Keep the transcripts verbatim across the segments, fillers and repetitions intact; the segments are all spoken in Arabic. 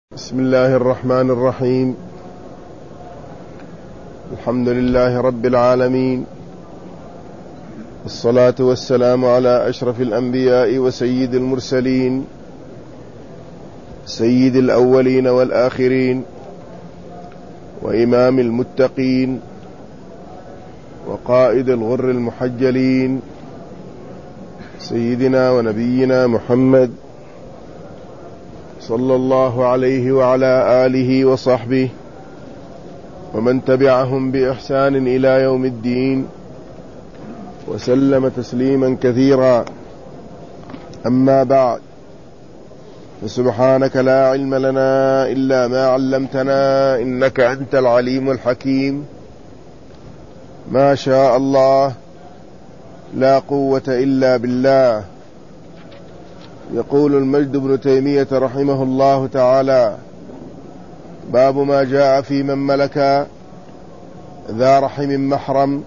بسم الله الرحمن الرحيم. الحمد لله رب العالمين، الصلاة والسلام على أشرف الأنبياء وسيد المرسلين، سيد الأولين والآخرين، وإمام المتقين، وقائد الغر المحجلين، سيدنا ونبينا محمد صلى الله عليه وعلى آله وصحبه ومن تبعهم بإحسان إلى يوم الدين، وسلم تسليما كثيرا. أما بعد، فسبحانك لا علم لنا إلا ما علمتنا إنك أنت العليم الحكيم. ما شاء الله لا قوة إلا بالله. يقول المجد بن تيمية رحمه الله تعالى: باب ما جاء في من ملك ذا رحم محرم.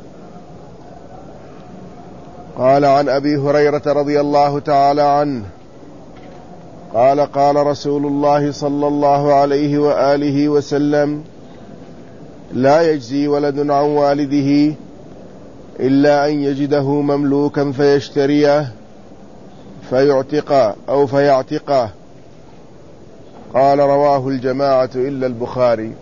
قال عن أبي هريرة رضي الله تعالى عنه قال: قال رسول الله صلى الله عليه وآله وسلم: لا يجزي ولد عن والده إلا أن يجده مملوكا فيشتريه فيعتقه أو فيعتقه. قال: رواه الجماعة إلا البخاري.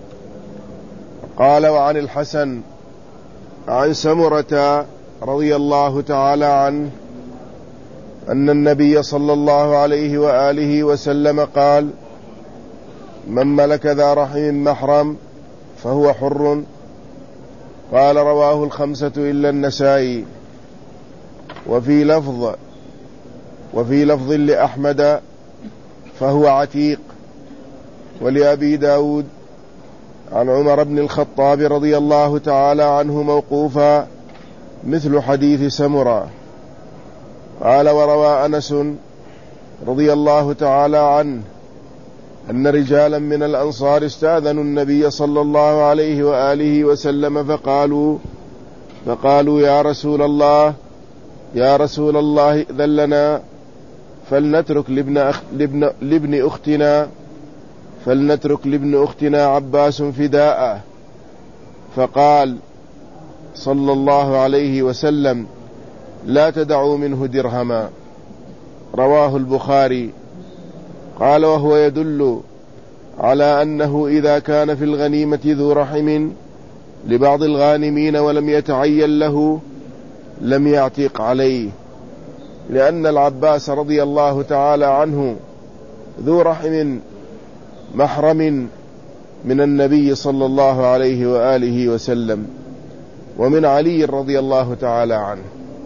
قال: وعن الحسن عن سمرة رضي الله تعالى عنه أن النبي صلى الله عليه وآله وسلم قال: من ملك ذا رحم محرم فهو حر. قال: رواه الخمسة إلا النسائي. وفي لفظ وفي لفظ لأحمد فهو عتيق. ولأبي داود عن عمر بن الخطاب رضي الله تعالى عنه موقوفا مثل حديث سمرة. قال: وروى أنس رضي الله تعالى عنه أن رجالا من الأنصار استأذنوا النبي صلى الله عليه وآله وسلم فقالوا فقالوا يا رسول الله يا رسول الله إذن لنا فلنترك لابن, أخ... لابن... لابن أختنا فلنترك لابن أختنا عباس فداءه. فقال صلى الله عليه وسلم: لا تدعوا منه درهما. رواه البخاري. قال: وهو يدل على أنه إذا كان في الغنيمة ذو رحم لبعض الغانمين ولم يتعين له لم يعتق عليه، لأن العباس رضي الله تعالى عنه ذو رحم محرم من النبي صلى الله عليه وآله وسلم ومن علي رضي الله تعالى عنه.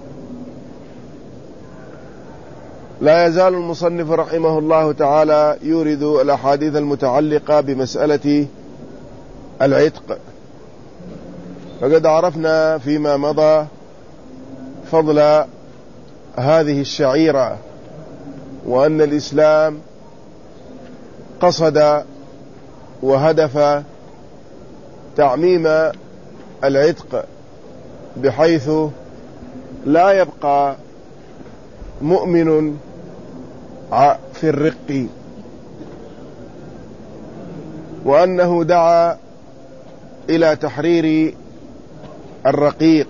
لا يزال المصنف رحمه الله تعالى يورد الأحاديث المتعلقة بمسألة العتق. فقد عرفنا فيما مضى فضل هذه الشعيرة، وأن الإسلام قصد وهدف تعميم العتق بحيث لا يبقى مؤمن في الرق، وأنه دعا إلى تحرير الرقيق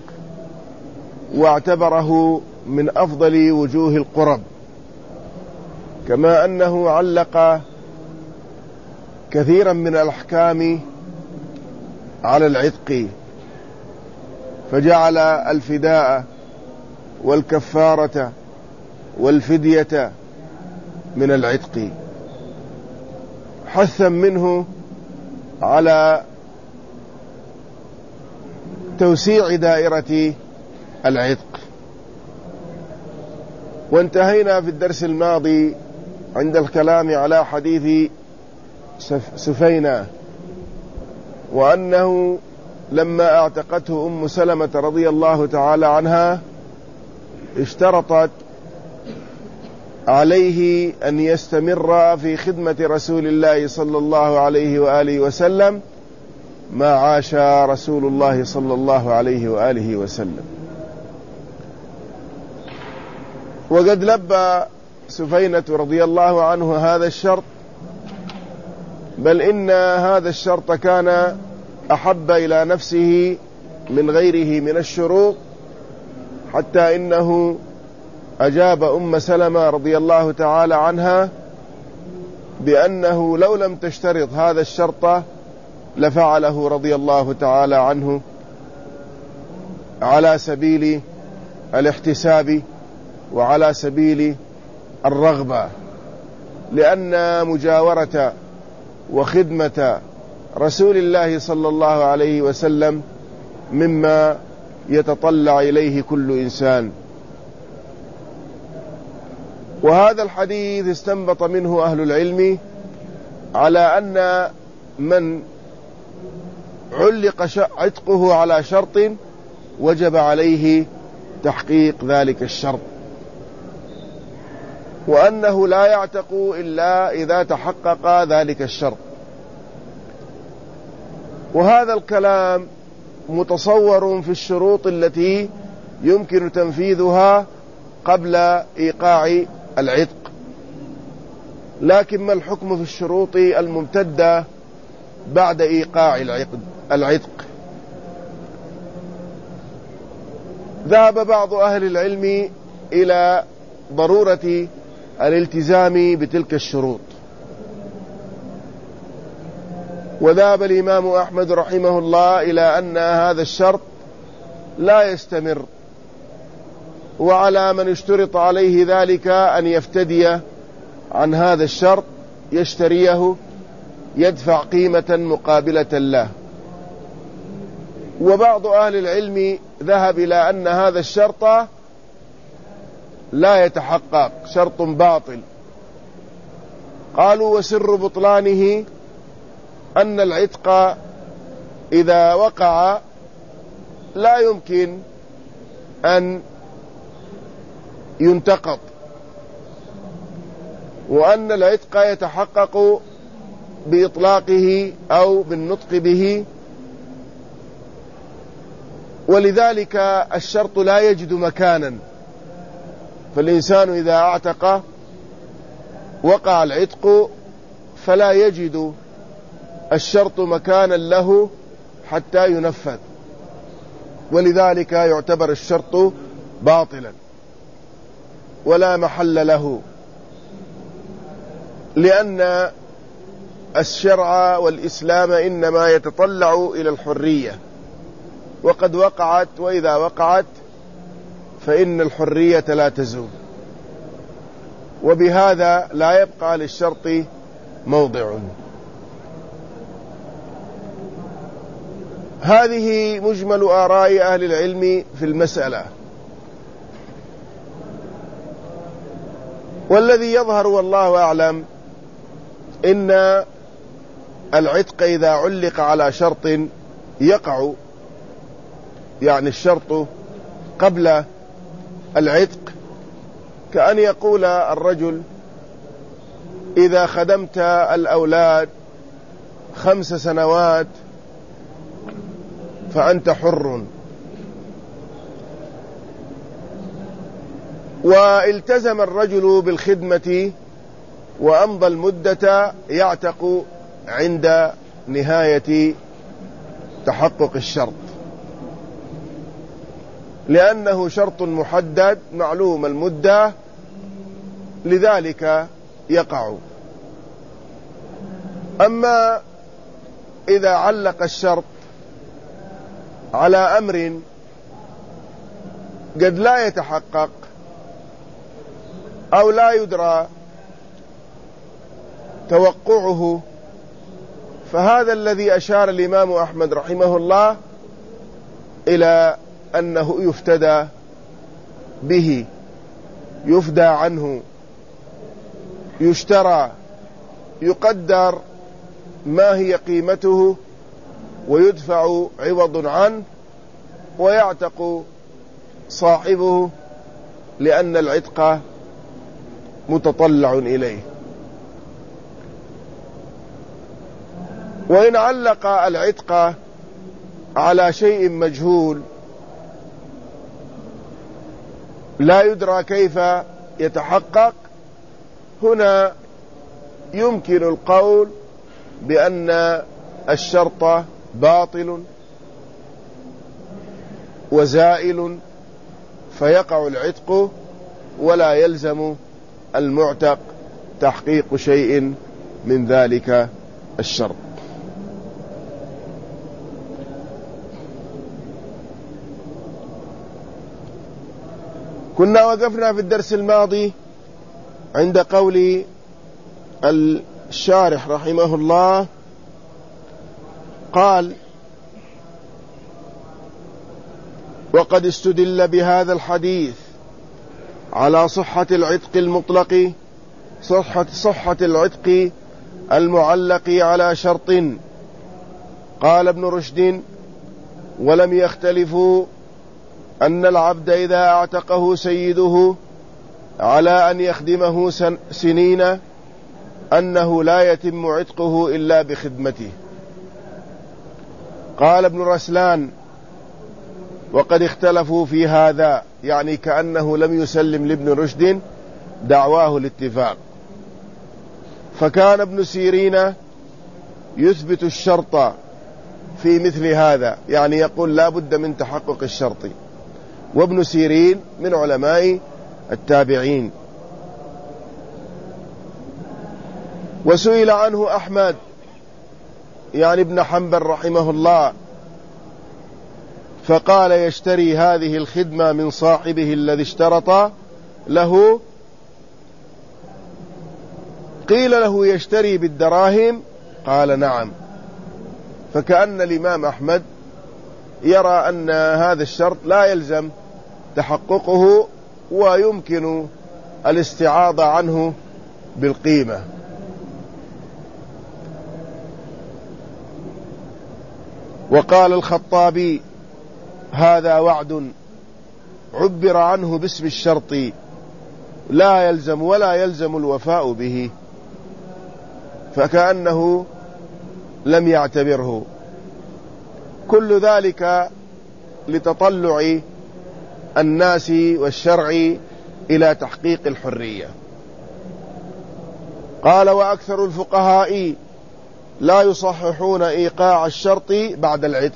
واعتبره من أفضل وجوه القرب، كما أنه علق كثيرا من الأحكام على العتق، فجعل الفداء والكفارة والفدية من العتق، حثا منه على توسيع دائرة العتق. وانتهينا في الدرس الماضي عند الكلام على حديث سفينة، وأنه لما اعتقته أم سلمة رضي الله تعالى عنها اشترطت عليه أن يستمر في خدمة رسول الله صلى الله عليه وآله وسلم ما عاش رسول الله صلى الله عليه وآله وسلم. وقد لبى سفينة رضي الله عنه هذا الشرط بل إن هذا الشرط كان أحب إلى نفسه من غيره من الشروط، حتى إنه أجاب أم سلمة رضي الله تعالى عنها بأنه لو لم تشترط هذا الشرط لفعله رضي الله تعالى عنه على سبيل الاحتساب وعلى سبيل الرغبة، لأن مجاورة وخدمة رسول الله صلى الله عليه وسلم مما يتطلع إليه كل إنسان. وهذا الحديث استنبط منه أهل العلم على أن من علق عتقه على شرط وجب عليه تحقيق ذلك الشرط، وأنه لا يعتق إلا إذا تحقق ذلك الشرط. وهذا الكلام متصور في الشروط التي يمكن تنفيذها قبل إيقاع العتق، لكن ما الحكم في الشروط الممتدة بعد إيقاع العقد العتق؟ ذهب بعض أهل العلم إلى ضرورة الالتزام بتلك الشروط، وذهب الإمام أحمد رحمه الله إلى أن هذا الشرط لا يستمر، وعلى من اشترط عليه ذلك أن يفتدي عن هذا الشرط، يشتريه يدفع قيمة مقابلة له. وبعض أهل العلم ذهب إلى أن هذا الشرط لا يتحقق، شرط باطل. قالوا وسر بطلانه أن العتق إذا وقع لا يمكن أن ينتقض، وأن العتق يتحقق بإطلاقه أو بالنطق به، ولذلك الشرط لا يجد مكانا. فالإنسان إذا اعتق وقع العتق فلا يجد الشرط مكانا له حتى ينفذ، ولذلك يعتبر الشرط باطلا ولا محل له، لأن الشرع والإسلام إنما يتطلع إلى الحرية، وقد وقعت، وإذا وقعت فإن الحرية لا تزول، وبهذا لا يبقى للشرط موضع. هذه مجمل آراء أهل العلم في المسألة، والذي يظهر والله أعلم إن العتق إذا علق على شرط يقع، يعني الشرط قبل العتق، كأن يقول الرجل إذا خدمت الأولاد خمس سنوات فأنت حر، والتزم الرجل بالخدمة وأمضى المدة، يعتق عند نهاية تحقق الشرط، لأنه شرط محدد معلوم المدة، لذلك يقع. أما إذا علق الشرط على أمر قد لا يتحقق أو لا يدرى توقعه، فهذا الذي أشار الإمام أحمد رحمه الله إلى أنه يفتدى به، يفدى عنه، يشترى، يقدر ما هي قيمته ويدفع عوض عنه ويعتق صاحبه، لأن العتق متطلع إليه. وإن علق العتق على شيء مجهول لا يدرى كيف يتحقق، هنا يمكن القول بأن الشرط باطل وزائل فيقع العتق ولا يلزم المعتق تحقيق شيء من ذلك الشرط. كنا وقفنا في الدرس الماضي عند قول الشارح رحمه الله، قال: وقد استدل بهذا الحديث على صحة العتق المطلق صحة, صحة العتق المعلق على شرط. قال ابن رشد: ولم يختلفوا أن العبد إذا اعتقه سيده على أن يخدمه سنين أنه لا يتم عتقه إلا بخدمته. قال ابن رسلان: وقد اختلفوا في هذا، يعني كأنه لم يسلم لابن رشد دعواه الاتفاق. فكان ابن سيرين يثبت الشرط في مثل هذا، يعني يقول لا بد من تحقق الشرط، وابن سيرين من علماء التابعين. وسئل عنه أحمد يعني ابن حنبل رحمه الله، فقال: يشتري هذه الخدمة من صاحبه الذي اشترط له. قيل له: يشتري بالدراهم؟ قال: نعم. فكأن الإمام أحمد يرى أن هذا الشرط لا يلزم تحققه ويمكن الاستعاضة عنه بالقيمة. وقال الخطابي: هذا وعد عبر عنه باسم الشرط لا يلزم ولا يلزم الوفاء به، فكأنه لم يعتبره. كل ذلك لتطلع الناس والشرع إلى تحقيق الحرية. قال: وأكثر الفقهاء لا يصححون إيقاع الشرط بعد العتق،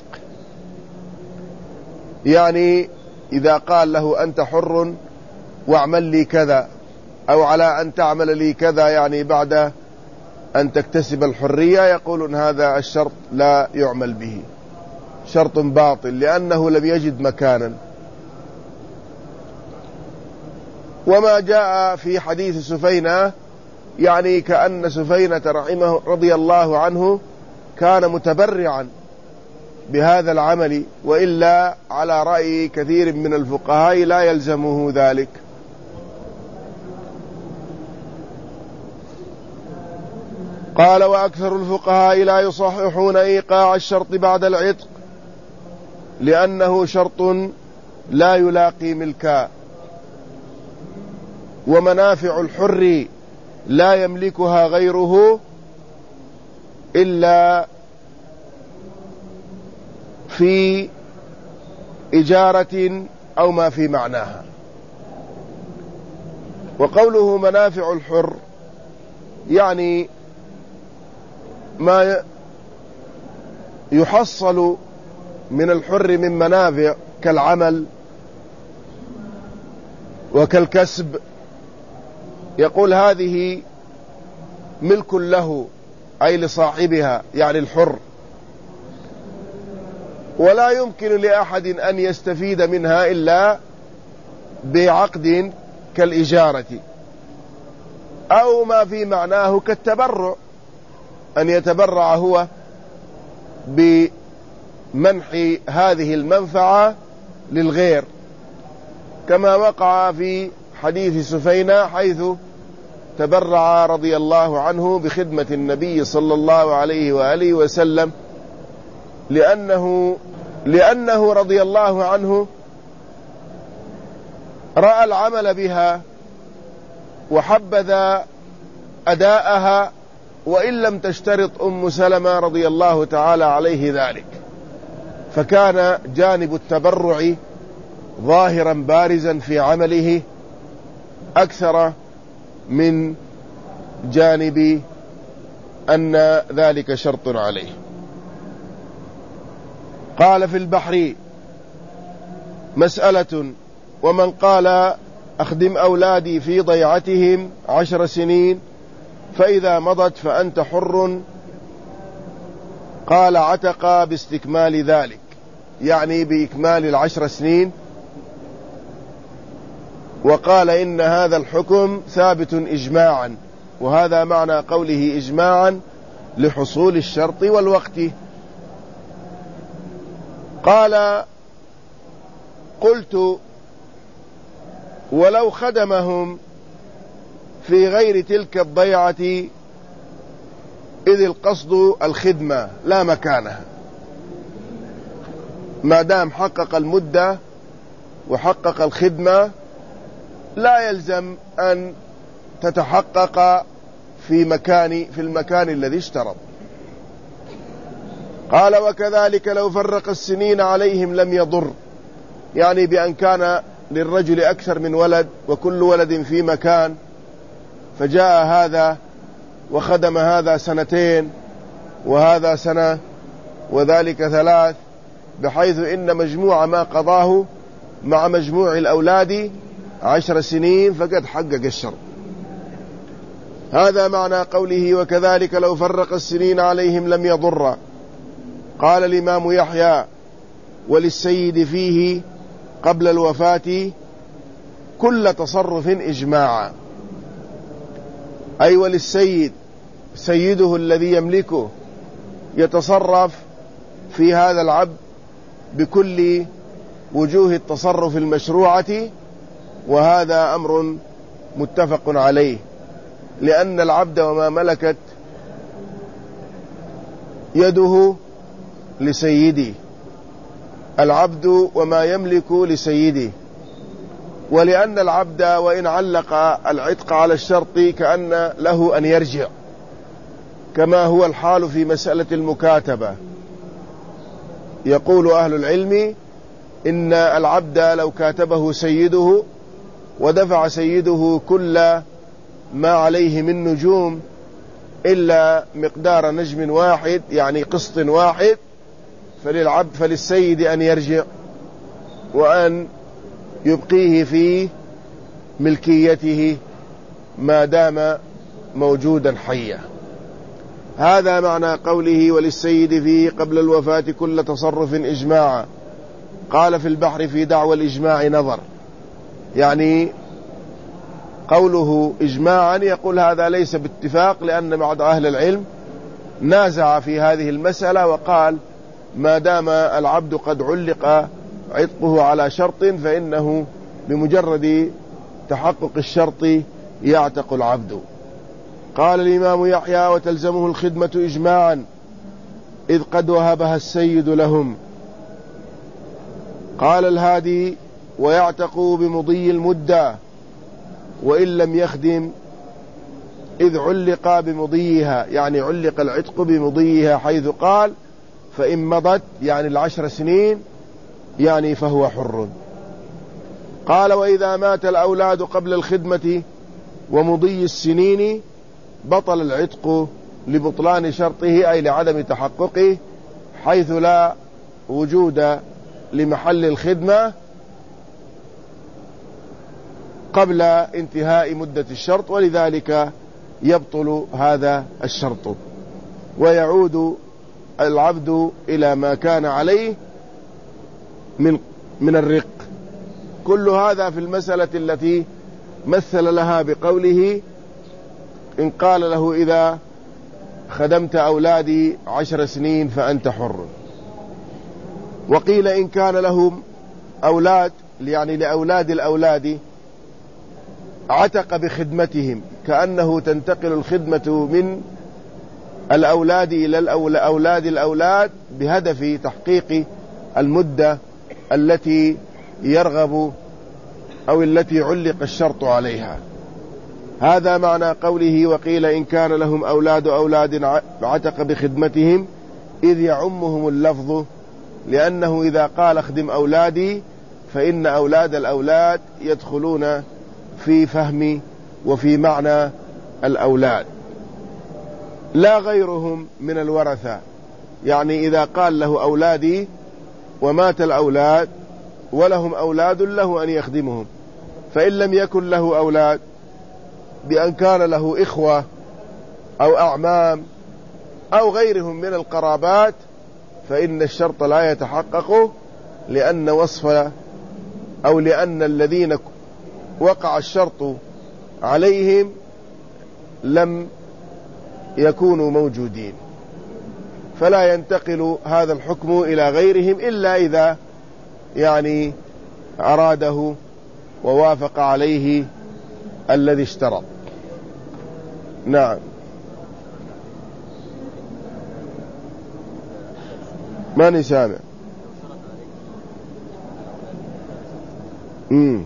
يعني إذا قال له: أنت حر واعمل لي كذا، أو على أن تعمل لي كذا، يعني بعد أن تكتسب الحرية، يقولون هذا الشرط لا يعمل به، شرط باطل لأنه لم يجد مكانا. وما جاء في حديث سفينة، يعني كأن سفينة رحمه رضي الله عنه كان متبرعا بهذا العمل، وإلا على رأي كثير من الفقهاء لا يلزمه ذلك. قال: وأكثر الفقهاء لا يصححون إيقاع الشرط بعد العتق لأنه شرط لا يلاقي ملكا، ومنافع الحر لا يملكها غيره إلا في إجارة أو ما في معناها. وقوله منافع الحر يعني ما يحصل من الحر من منافع كالعمل وكالكسب، يقول هذه ملك له أي لصاحبها يعني الحر، ولا يمكن لأحد أن يستفيد منها إلا بعقد كالإجارة أو ما في معناه كالتبرع، أن يتبرع هو بمنح هذه المنفعة للغير، كما وقع في حديث سفينة حيث تبرع رضي الله عنه بخدمة النبي صلى الله عليه وآله وسلم، لأنه, لأنه رضي الله عنه رأى العمل بها وحبذ أداءها، وإن لم تشترط أم سلمة رضي الله تعالى عليه ذلك، فكان جانب التبرع ظاهرا بارزا في عمله أكثر من جانب أن ذلك شرط عليه. قال في البحر مسألة: ومن قال أخدم أولادي في ضيعتهم عشر سنين فإذا مضت فأنت حر، قال عتق باستكمال ذلك، يعني بإكمال العشر سنين، وقال إن هذا الحكم ثابت إجماعا، وهذا معنى قوله إجماعا لحصول الشرط والوقت. قال: قلت: ولو خدمهم في غير تلك الضيعة إذ القصد الخدمة لا مكانها، ما دام حقق المدة وحقق الخدمة لا يلزم أن تتحقق في مكان في المكان الذي اشترط. قال: وكذلك لو فرق السنين عليهم لم يضر، يعني بأن كان للرجل أكثر من ولد وكل ولد في مكان، فجاء هذا وخدم هذا سنتين وهذا سنة وذلك ثلاث، بحيث إن مجموع ما قضاه مع مجموع الأولاد عشر سنين فقد حقق الشرط. هذا معنى قوله: وكذلك لو فرق السنين عليهم لم يضر. قال الإمام يحيى: وللسيد فيه قبل الوفاة كل تصرف إجماعا، أي وللسيد سيده الذي يملكه يتصرف في هذا العبد بكل وجوه التصرف المشروعة، وهذا أمر متفق عليه، لأن العبد وما ملكت يده لسيده، العبد وما يملك لسيده، ولأن العبد وإن علق العتق على الشرط كأن له أن يرجع، كما هو الحال في مسألة المكاتبة. يقول أهل العلم إن العبد لو كاتبه سيده ودفع سيده كل ما عليه من نجوم إلا مقدار نجم واحد، يعني قسط واحد، فللعبد فللسيد أن يرجع وأن يبقيه في ملكيته ما دام موجودا حيا. هذا معنى قوله: وللسيد فيه قبل الوفاة كل تصرف إجماعا. قال في البحر: في دعوى الإجماع نظر، يعني قوله إجماعا يقول هذا ليس باتفاق، لأن بعض أهل العلم نازع في هذه المسألة وقال ما دام العبد قد علق عتقه على شرط فإنه بمجرد تحقق الشرط يعتق العبد. قال الإمام يحيى: وتلزمه الخدمة إجماعا إذ قد وهبها السيد لهم. قال الهادي: ويعتق بمضي المدة وإن لم يخدم إذ علق بمضيها، يعني علق العتق بمضيها، حيث قال: فإن مضت يعني العشر سنين يعني فهو حر. قال: وإذا مات الأولاد قبل الخدمة ومضي السنين بطل العتق لبطلان شرطه، أي لعدم تحققه، حيث لا وجود لمحل الخدمة قبل انتهاء مدة الشرط، ولذلك يبطل هذا الشرط ويعود العبد إلى ما كان عليه من من الرق. كل هذا في المسألة التي مثل لها بقوله: إن قال له إذا خدمت أولادي عشر سنين فأنت حر. وقيل إن كان لهم أولاد، يعني لأولاد الأولاد، عتق بخدمتهم، كأنه تنتقل الخدمة من الأولاد إلى الأولاد الأولاد بهدف تحقيق المدة التي يرغب أو التي علق الشرط عليها. هذا معنى قوله: وقيل إن كان لهم أولاد أولاد عتق بخدمتهم، إذ يعمهم اللفظ، لأنه إذا قال اخدم أولادي فإن أولاد الأولاد يدخلون في فهم وفي معنى الأولاد، لا غيرهم من الورثة. يعني إذا قال له أولادي ومات الأولاد ولهم أولاد له أن يخدمهم، فإن لم يكن له أولاد بأن كان له إخوة أو أعمام أو غيرهم من القرابات فإن الشرط لا يتحقق، لأن وصف أو لأن الذين وقع الشرط عليهم لم يكونوا موجودين، فلا ينتقل هذا الحكم إلى غيرهم إلا إذا يعني أراده ووافق عليه الذي اشترط. نعم. ماني سامع. مم.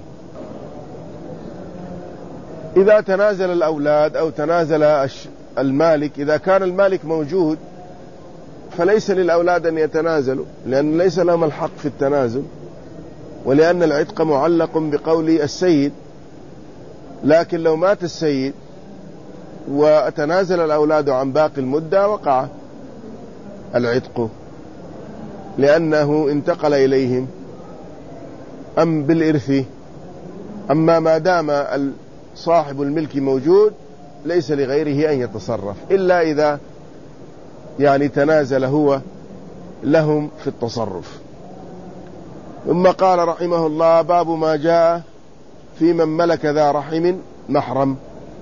إذا تنازل الأولاد أو تنازل المالك، إذا كان المالك موجود فليس للأولاد أن يتنازلوا، لأن ليس لهم الحق في التنازل، ولأن العتق معلق بقول السيد. لكن لو مات السيد وتنازل الأولاد عن باقي المدة وقع العتق، لأنه انتقل إليهم أم بالإرث. أما ما دام صاحب الملك موجود ليس لغيره أن يتصرف إلا إذا يعني تنازل هو لهم في التصرف. ثم قال رحمه الله: باب ما جاء في من ملك ذا رحم محرم.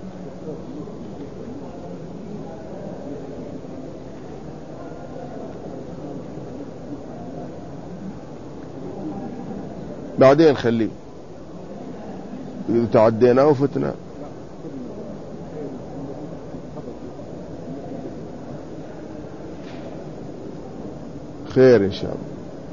بعدين خليه إذا تعدينا وفتنا. خير إن شاء الله.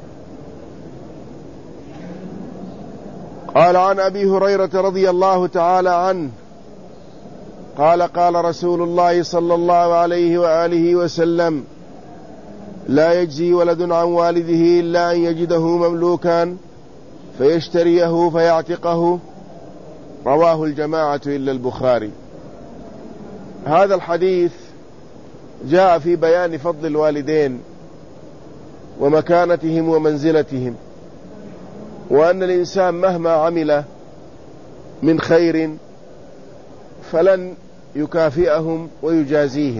قال: عن أبي هريرة رضي الله تعالى عنه قال: قال رسول الله صلى الله عليه وآله وسلم: لا يجزي ولد عن والده إلا أن يجده مملوكا فيشتريه فيعتقه. رواه الجماعة إلا البخاري. هذا الحديث جاء في بيان فضل الوالدين ومكانتهم ومنزلتهم، وأن الإنسان مهما عمل من خير فلن يكافئهم ويجازيهم.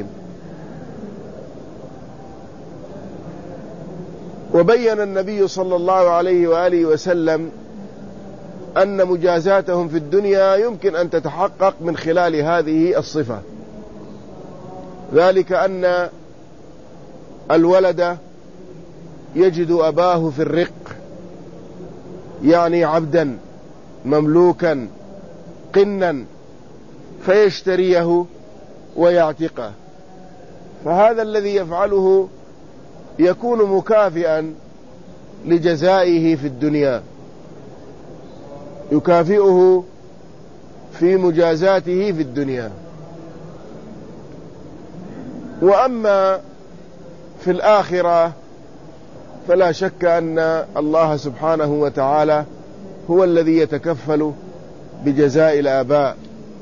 وبين النبي صلى الله عليه وآله وسلم أن مجازاتهم في الدنيا يمكن أن تتحقق من خلال هذه الصفة، ذلك أن الولد يجد أباه في الرق، يعني عبدا مملوكا قنا، فيشتريه ويعتقه. فهذا الذي يفعله يكون مكافئا لجزائه في الدنيا، يكافئه في مجازاته في الدنيا. وأما في الآخرة فلا شك أن الله سبحانه وتعالى هو الذي يتكفل بجزاء الآباء،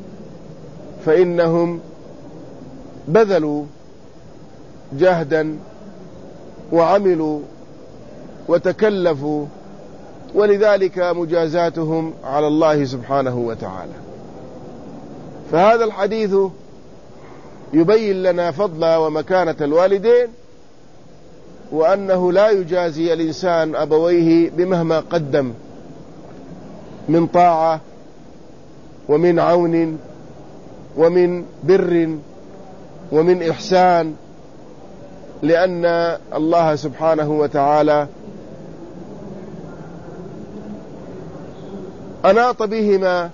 فإنهم بذلوا جهدا وعملوا وتكلفوا، ولذلك مجازاتهم على الله سبحانه وتعالى. فهذا الحديث يبين لنا فضل ومكانة الوالدين، وأنه لا يجازي الإنسان أبويه بمهما قدم من طاعة ومن عون ومن بر ومن إحسان، لأن الله سبحانه وتعالى أناط بهما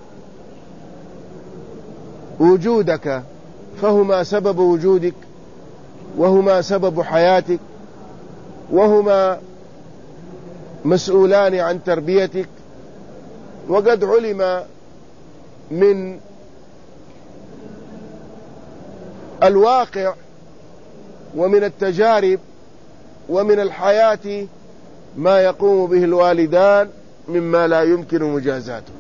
وجودك، فهما سبب وجودك وهما سبب حياتك وهما مسؤولان عن تربيتك. وقد علم من الواقع ومن التجارب ومن الحياة ما يقوم به الوالدان مما لا يمكن مجازاته،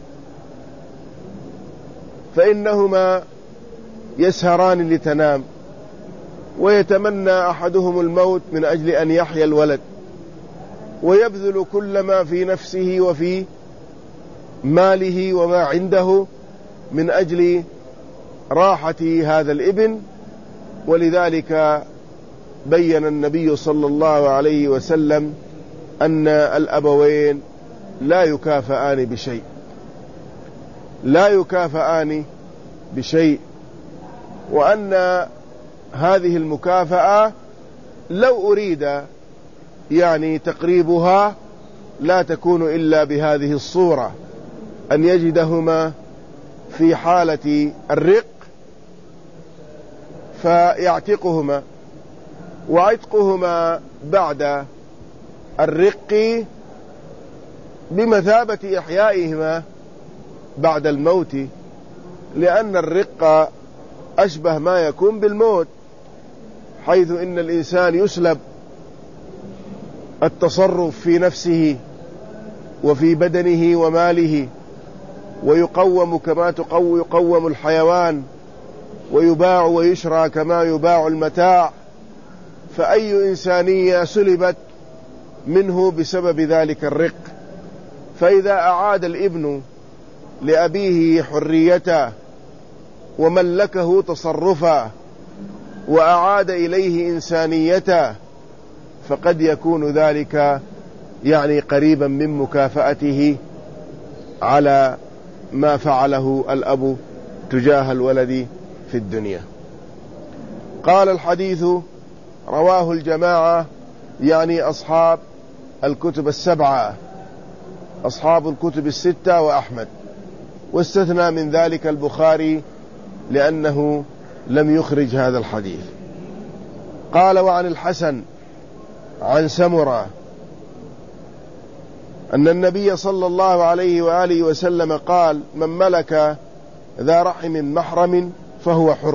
فإنهما يسهران لتنام ويتمنى أحدهم الموت من أجل أن يحيا الولد، ويبذل كل ما في نفسه وفي ماله وما عنده من أجل راحة هذا الابن. ولذلك بين النبي صلى الله عليه وسلم أن الأبوين لا يكافئان بشيء، لا يكافئان بشيء، وأن هذه المكافأة لو أريد يعني تقريبها لا تكون إلا بهذه الصورة، أن يجدهما في حالة الرق فيعتقهما، وعتقهما بعد الرق بمثابة إحيائهما بعد الموت، لأن الرق أشبه ما يكون بالموت، حيث إن الإنسان يسلب التصرف في نفسه وفي بدنه وماله، ويقوم كما تقوم يقوم الحيوان، ويباع ويشرى كما يباع المتاع. فأي إنسانية سلبت منه بسبب ذلك الرق. فإذا أعاد الابن لأبيه حريته وملكه تصرفه وأعاد إليه إنسانيته، فقد يكون ذلك يعني قريبا من مكافأته على ما فعله الأب تجاه الولد في الدنيا. قال الحديث رواه الجماعة، يعني أصحاب الكتب السبعة، أصحاب الكتب الستة وأحمد، واستثنى من ذلك البخاري لأنه لم يخرج هذا الحديث. قال وعن الحسن عن سمرة أن النبي صلى الله عليه وآله وسلم قال: من ملك ذا رحم محرم فهو حر.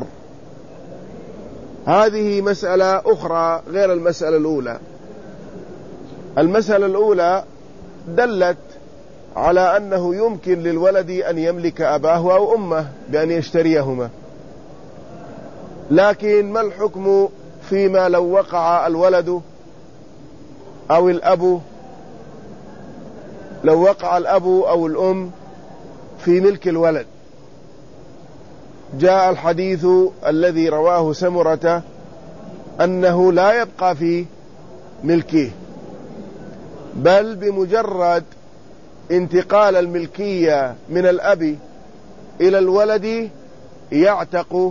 هذه مسألة أخرى غير المسألة الأولى. المسألة الأولى دلت على أنه يمكن للولد أن يملك أباه أو أمه بأن يشتريهما، لكن ما الحكم فيما لو وقع الولد أو الأب لو وقع الأب أو الأم في ملك الولد؟ جاء الحديث الذي رواه سمرة أنه لا يبقى في ملكه، بل بمجرد انتقال الملكية من الأب إلى الولد يعتق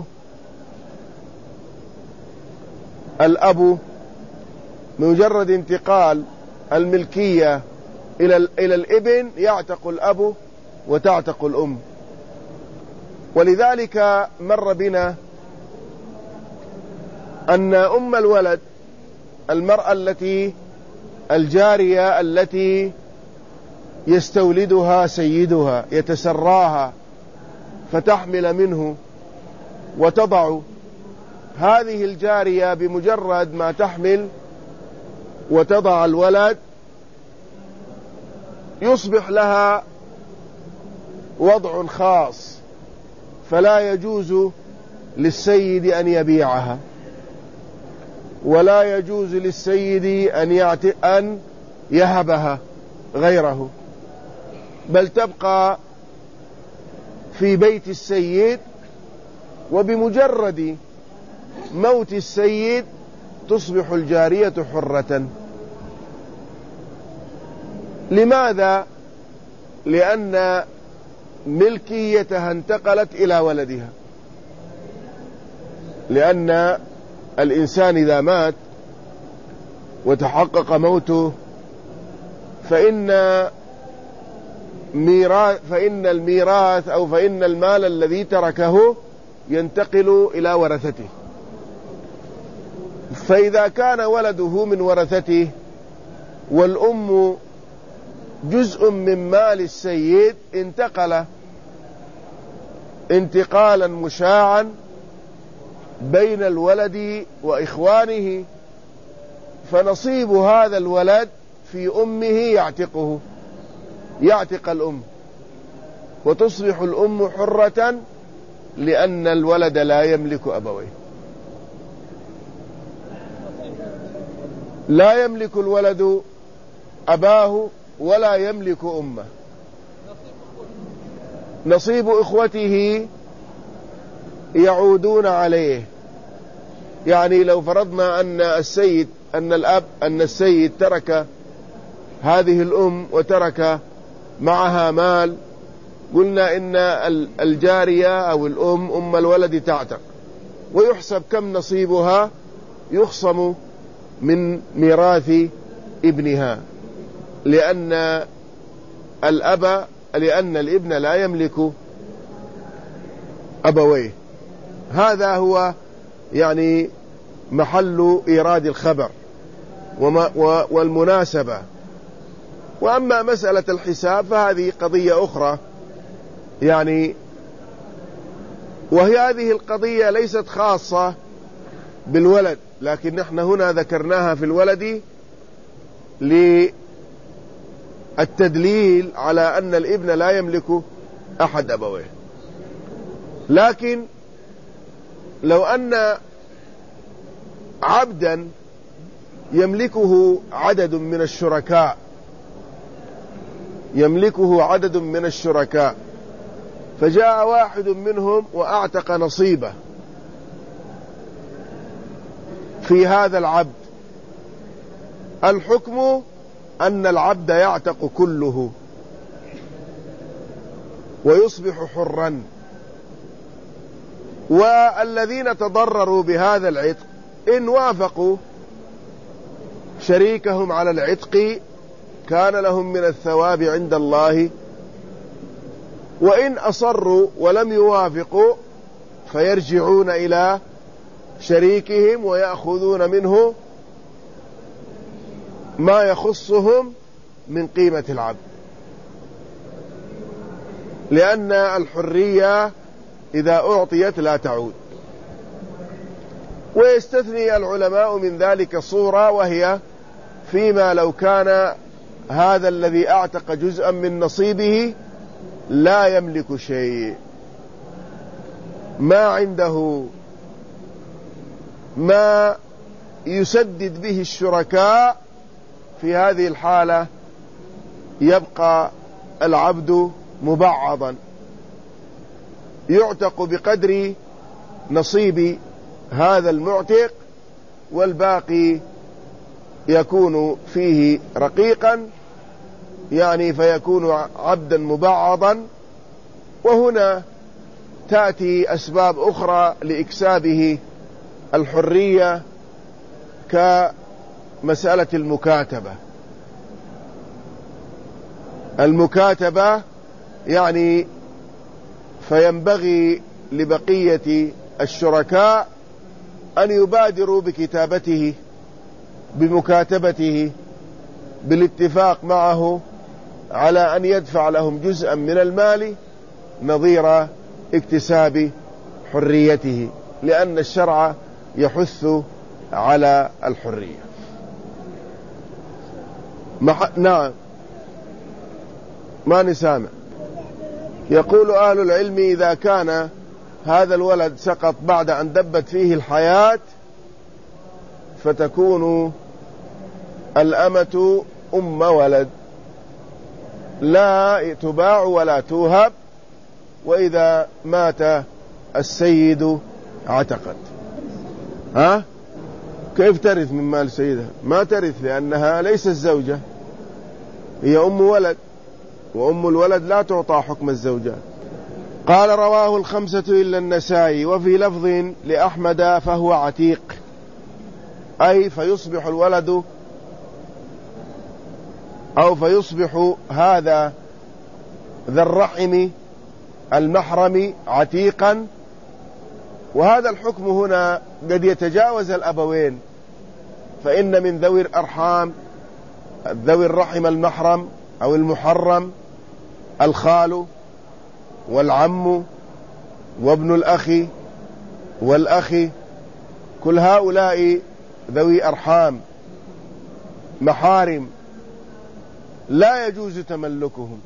الأب، بمجرد انتقال الملكية إلى إلى الابن يعتق الأب وتعتق الأم. ولذلك مر بنا أن أم الولد، المرأة التي الجارية التي يستولدها سيدها يتسراها فتحمل منه وتضع، هذه الجارية بمجرد ما تحمل وتضع الولد يصبح لها وضع خاص، فلا يجوز للسيد أن يبيعها، ولا يجوز للسيد أن أن يهبها غيره، بل تبقى في بيت السيد، وبمجرد موت السيد تصبح الجارية حرة. لماذا؟ لأن ملكيتها انتقلت إلى ولدها، لأن الإنسان إذا مات وتحقق موته فإن ميراث فإن الميراث أو فإن المال الذي تركه ينتقل إلى ورثته. فإذا كان ولده من ورثته والأم جزء من مال السيد انتقل انتقالا مشاعا بين الولد وإخوانه، فنصيب هذا الولد في أمه يعتقه، يعتق الأم، وتصبح الأم حرة لأن الولد لا يملك أبويه. لا يملك الولد أباه ولا يملك أمه. نصيب إخوته يعودون عليه. يعني لو فرضنا أن السيد أن الأب أن السيد ترك هذه الأم وترك معها مال، قلنا إن الجارية أو الأم أم الولد تعتق، ويحسب كم نصيبها يخصم من ميراث ابنها، لأن الأب لأن الابن لا يملك أبويه. هذا هو يعني محل إيراد الخبر وما والمناسبة. وأما مسألة الحساب فهذه قضية أخرى، يعني وهي هذه القضية ليست خاصة بالولد، لكن نحن هنا ذكرناها في الولد للتدليل على أن الابن لا يملك أحد أبويه. لكن لو أن عبدا يملكه عدد من الشركاء يملكه عدد من الشركاء فجاء واحد منهم وأعتق نصيبه في هذا العبد، الحكم أن العبد يعتق كله ويصبح حرا، والذين تضرروا بهذا العتق إن وافقوا شريكهم على العتق كان لهم من الثواب عند الله، وإن أصروا ولم يوافقوا فيرجعون إلى شريكهم ويأخذون منه ما يخصهم من قيمة العبد، لأن الحرية إذا أعطيت لا تعود. ويستثني العلماء من ذلك صورة، وهي فيما لو كان هذا الذي أعتق جزءا من نصيبه لا يملك شيء، ما عنده ما يسدد به الشركاء، في هذه الحالة يبقى العبد مبعضا يعتق بقدر نصيب هذا المعتق، والباقي يكون فيه رقيقا، يعني فيكون عبدا مبعضا. وهنا تأتي أسباب أخرى لإكسابه الحرية كمسألة المكاتبة. المكاتبة يعني فينبغي لبقية الشركاء أن يبادروا بكتابته بمكاتبته بالاتفاق معه على أن يدفع لهم جزءا من المال نظير اكتساب حريته، لأن الشرع يحث على الحرية. مح... نعم ما نسامع. يقول أهل العلم إذا كان هذا الولد سقط بعد أن دبت فيه الحياة فتكون الأمة أم ولد، لا تباع ولا توهب، وإذا مات السيد اعتقت. ها كيف ترث من مال سيدها؟ ما ترث، لأنها ليست زوجة، هي أم ولد، وأم الولد لا تعطى حكم الزوجات. قال رواه الخمسة إلا النسائي. وفي لفظ لأحمد فهو عتيق، أي فيصبح الولد أو فيصبح هذا ذا الرحم المحرم عتيقا. وهذا الحكم هنا قد يتجاوز الأبوين، فإن من ذوي الأرحام ذوي الرحم المحرم أو المحرم الخال والعم وابن الأخ والأخ، كل هؤلاء ذوي أرحام محارم لا يجوز تملكهم.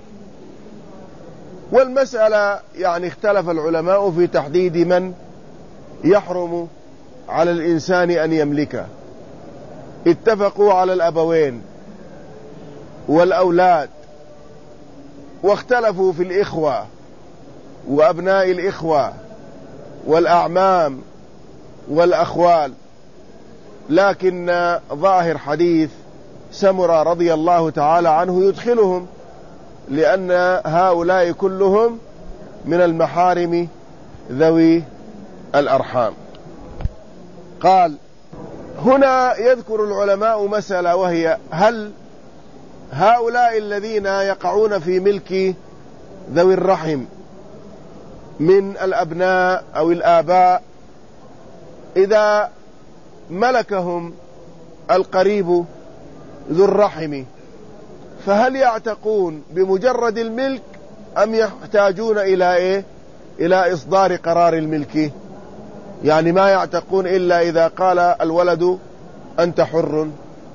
والمسألة يعني اختلف العلماء في تحديد من يحرم على الإنسان أن يملكه. اتفقوا على الأبوين والأولاد، واختلفوا في الإخوة وأبناء الإخوة والأعمام والأخوال، لكن ظاهر حديث سمرة رضي الله تعالى عنه يدخلهم، لأن هؤلاء كلهم من المحارم ذوي الأرحام. قال: هنا يذكر العلماء مسألة، وهي هل هؤلاء الذين يقعون في ملك ذوي الرحم من الأبناء أو الآباء إذا ملكهم القريب ذو الرحم فهل يعتقون بمجرد الملك أم يحتاجون إلى إيه؟ إلى إصدار قرار الملك؟ يعني ما يعتقون إلا إذا قال الولد أنت حر.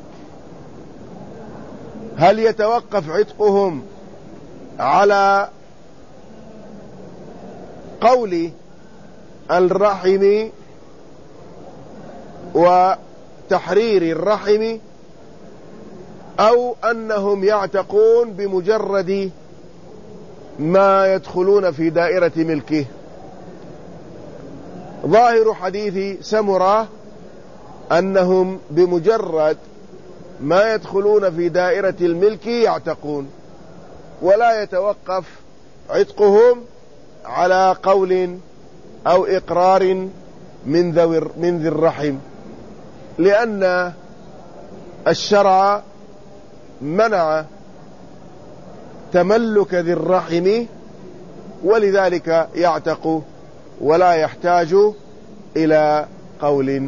هل يتوقف عتقهم على قول الرحم وتحرير الرحم، أو أنهم يعتقون بمجرد ما يدخلون في دائرة ملكه؟ ظاهر حديث سمرة أنهم بمجرد ما يدخلون في دائرة الملك يعتقون، ولا يتوقف عتقهم على قول أو إقرار من ذوي من ذي الرحم، لأن الشرع منع تملك ذي الرحم، ولذلك يعتق ولا يحتاج إلى قول.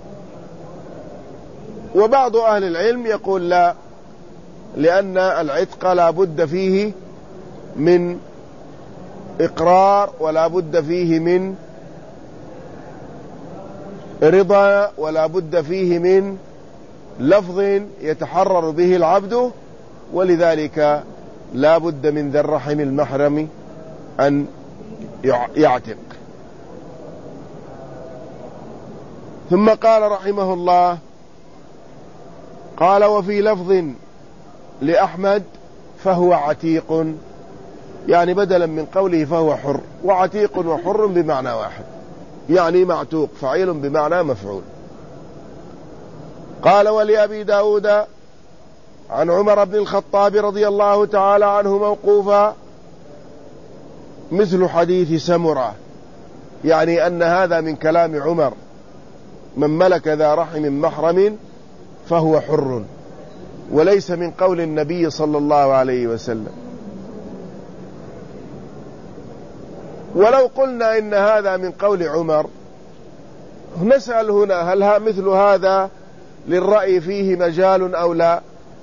وبعض أهل العلم يقول لا، لأن العتق لا بد فيه من إقرار، ولا بد فيه من رضا، ولا بد فيه من لفظ يتحرر به العبد، ولذلك لا بد من ذي الرحم المحرم أن يعتق. ثم قال رحمه الله: قال: وفي لفظ لأحمد فهو عتيق، يعني بدلا من قوله فهو حر، وعتيق وحر بمعنى واحد، يعني معتوق، فعيل بمعنى مفعول. قال: ولأبي داود عن عمر بن الخطاب رضي الله تعالى عنه موقوفا مثل حديث سمرة، يعني أن هذا من كلام عمر: من ملك ذا رحم محرم فهو حر، وليس من قول النبي صلى الله عليه وسلم. ولو قلنا إن هذا من قول عمر، نسأل هنا: هل مثل هذا للرأي فيه مجال أو لا؟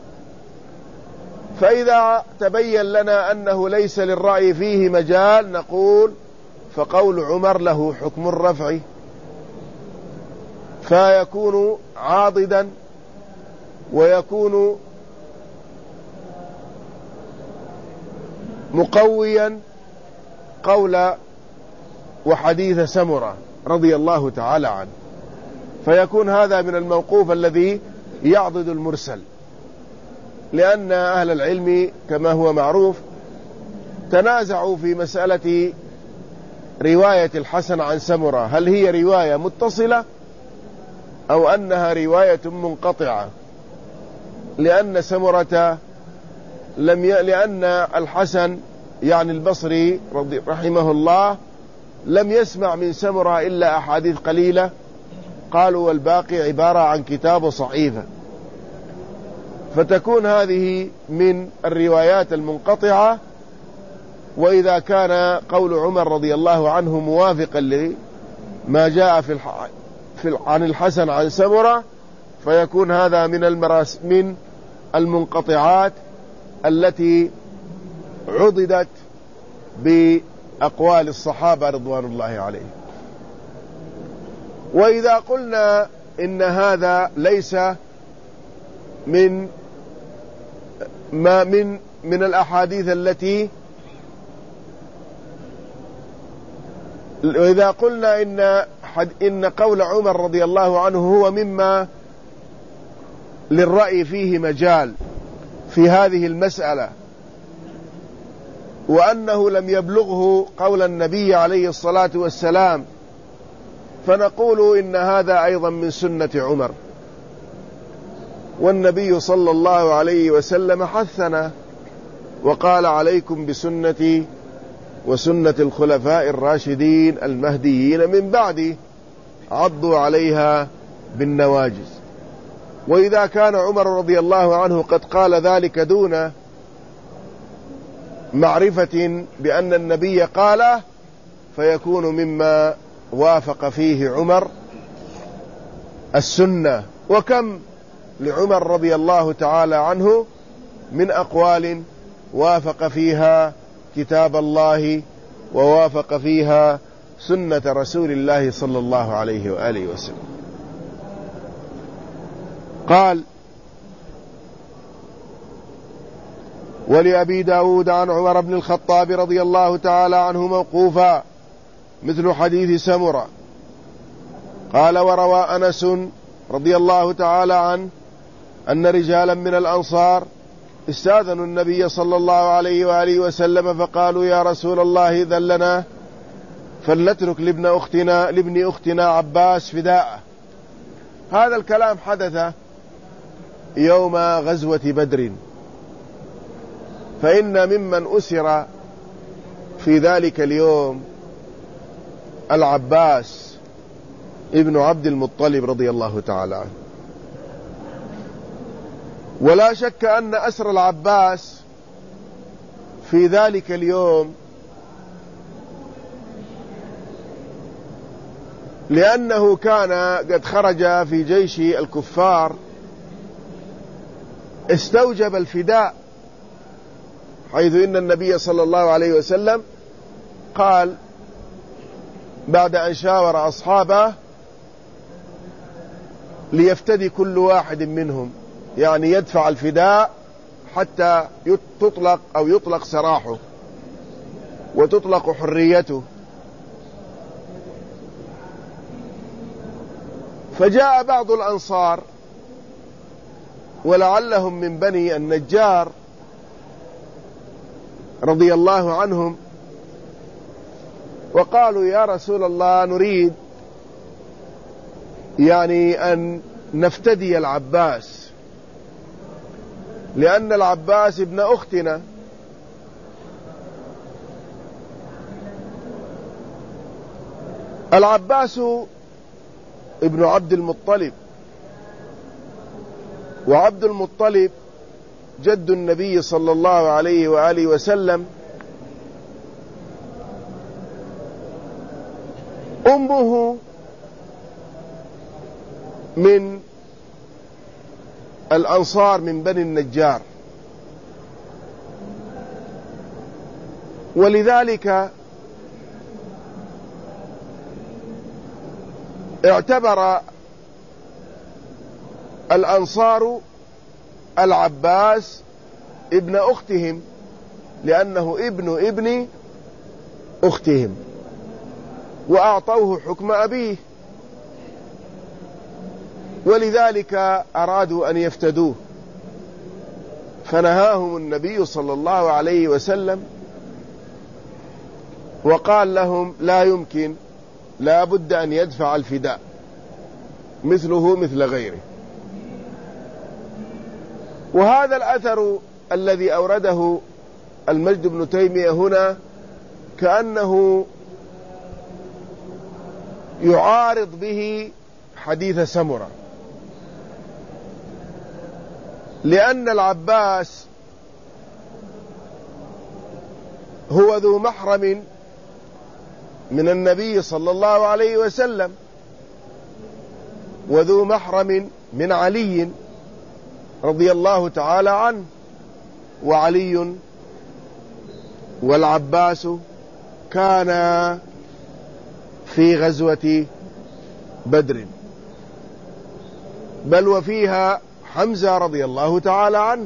فإذا تبين لنا أنه ليس للرأي فيه مجال نقول فقول عمر له حكم الرفع، فيكون عاضدا ويكون مقويا قول وحديث سمرة رضي الله تعالى عنه، فيكون هذا من الموقوف الذي يعضد المرسل، لأن أهل العلم كما هو معروف تنازعوا في مسألة رواية الحسن عن سمرة، هل هي رواية متصلة أو أنها رواية منقطعة، لأن سمرة لم ي... لأن الحسن يعني البصري رحمه الله لم يسمع من سمرة إلا أحاديث قليلة، قالوا والباقي عبارة عن كتاب صحيفة، فتكون هذه من الروايات المنقطعة. وإذا كان قول عمر رضي الله عنه موافقا لما جاء في, الح... في عن الحسن عن سمرة، فيكون هذا من المراس من المنقطعات التي عضدت بأقوال الصحابة رضوان الله عليهم. وإذا قلنا إن هذا ليس من ما من من الأحاديث التي وإذا قلنا إن إن قول عمر رضي الله عنه هو مما للرأي فيه مجال في هذه المسألة، وأنه لم يبلغه قول النبي عليه الصلاة والسلام، فنقول إن هذا أيضا من سنة عمر، والنبي صلى الله عليه وسلم حثنا وقال: عليكم بسنتي وسنة الخلفاء الراشدين المهديين من بعدي، عضوا عليها بالنواجذ. وإذا كان عمر رضي الله عنه قد قال ذلك دون معرفة بأن النبي قاله، فيكون مما وافق فيه عمر السنة. وكم لعمر رضي الله تعالى عنه من أقوال وافق فيها كتاب الله ووافق فيها سنة رسول الله صلى الله عليه وآله وسلم. قال: ولأبي داود عن عمر بن الخطاب رضي الله تعالى عنه موقوفا مثل حديث سمرة. قال: وروى أنس رضي الله تعالى عنه أن رجالا من الأنصار استاذنوا النبي صلى الله عليه وآله وسلم فقالوا: يا رسول الله إذن لنا فلنترك لابن أختنا, لابن أختنا عباس فداءه. هذا الكلام حدث يوم غزوة بدر، فإن ممن أسر في ذلك اليوم العباس ابن عبد المطلب رضي الله تعالى عنه. ولا شك أن أسر العباس في ذلك اليوم لأنه كان قد خرج في جيش الكفار استوجب الفداء، حيث إن النبي صلى الله عليه وسلم قال بعد أن شاور أصحابه: ليفتدي كل واحد منهم، يعني يدفع الفداء حتى تطلق أو يطلق سراحه وتطلق حريته. فجاء بعض الأنصار ولعلهم من بني النجار رضي الله عنهم، وقالوا: يا رسول الله نريد يعني أن نفتدي العباس، لأن العباس ابن أختنا. العباس ابن عبد المطلب، وعبد المطلب جد النبي صلى الله عليه وآله وسلم. أمه من الأنصار من بني النجار، ولذلك اعتبر الأنصار العباس ابن أختهم، لأنه ابن ابن أختهم، وأعطوه حكم أبيه، ولذلك أرادوا أن يفتدوه، فنهاهم النبي صلى الله عليه وسلم وقال لهم: لا يمكن، لا بد أن يدفع الفداء مثله مثل غيره. وهذا الأثر الذي أورده المجد بن تيمية هنا كأنه يعارض به حديث سمرة، لأن العباس هو ذو محرم من النبي صلى الله عليه وسلم، وذو محرم من علي رضي الله تعالى عنه، وعلي والعباس كان في غزوة بدر، بل وفيها حمزة رضي الله تعالى عنه.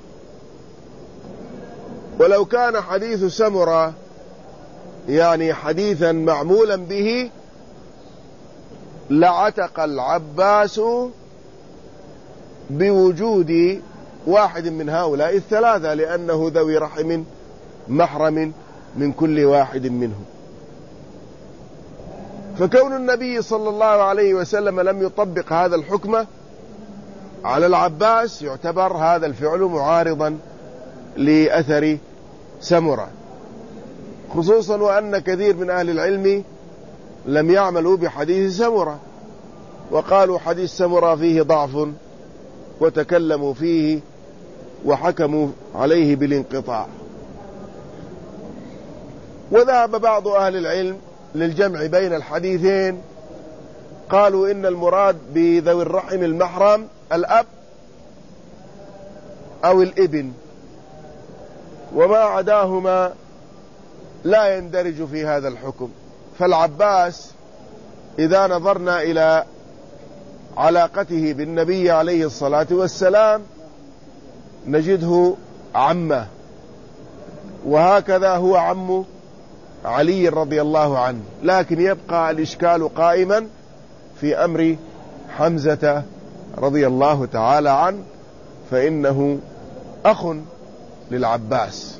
ولو كان حديث سمرة يعني حديثا معمولا به لعتق العباس بوجود واحد من هؤلاء الثلاثة، لأنه ذوي رحم محرم من كل واحد منهم. فكون النبي صلى الله عليه وسلم لم يطبق هذا الحكم على العباس يعتبر هذا الفعل معارضا لأثر سمرة، خصوصا وأن كثير من أهل العلم لم يعملوا بحديث سمرة، وقالوا حديث سمرة فيه ضعف، وتكلموا فيه وحكموا عليه بالانقطاع. وذهب بعض أهل العلم للجمع بين الحديثين، قالوا إن المراد بذوي الرحم المحرم الأب أو الابن، وما عداهما لا يندرج في هذا الحكم. فالعباس إذا نظرنا إلى علاقته بالنبي عليه الصلاة والسلام نجده عمه، وهكذا هو عم علي رضي الله عنه، لكن يبقى الإشكال قائما في أمر حمزة رضي الله تعالى عنه، فإنه أخ للعباس.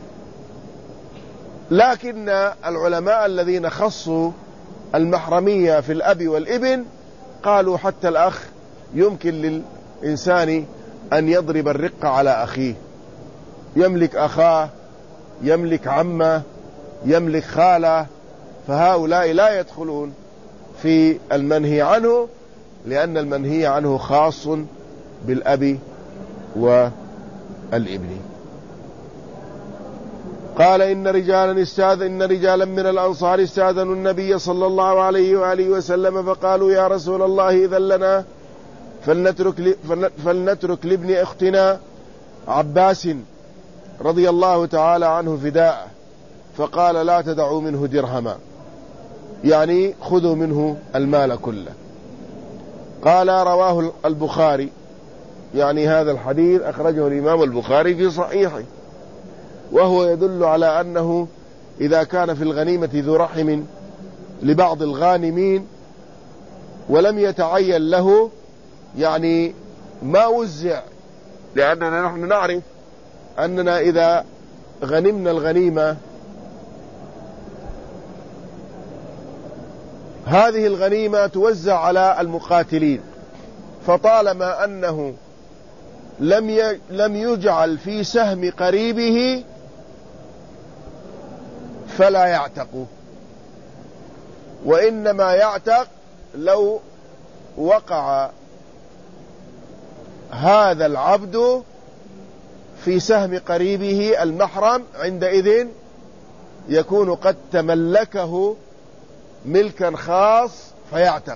لكن العلماء الذين خصوا المحرمية في الأب والابن قالوا حتى الأخ يمكن للإنسان أن يضرب الرق على أخيه، يملك أخاه، يملك عمه، يملك خاله، فهؤلاء لا يدخلون في المنهي عنه، لأن المنهي عنه خاص بالأب والابن. قال إن رجالا استاذ إن رجالا من الأنصار استاذنوا النبي صلى الله عليه وآله وسلم فقالوا يا رسول الله إذن لنا فلنترك, فلنترك لابن أختنا عباس رضي الله تعالى عنه فداءه، فقال لا تدعوا منه درهما، يعني خذوا منه المال كله. قال رواه البخاري، يعني هذا الحديث أخرجه الإمام البخاري في صحيحه، وهو يدل على أنه إذا كان في الغنيمة ذو رحم لبعض الغانمين ولم يتعين له، يعني ما وزع، لأننا نحن نعرف أننا إذا غنمنا الغنيمة هذه الغنيمة توزع على المقاتلين، فطالما أنه لم لم يجعل في سهم قريبه فلا يعتق، وإنما يعتق لو وقع هذا العبد في سهم قريبه المحرم، عندئذ يكون قد تملكه ملكا خاص فيعتق.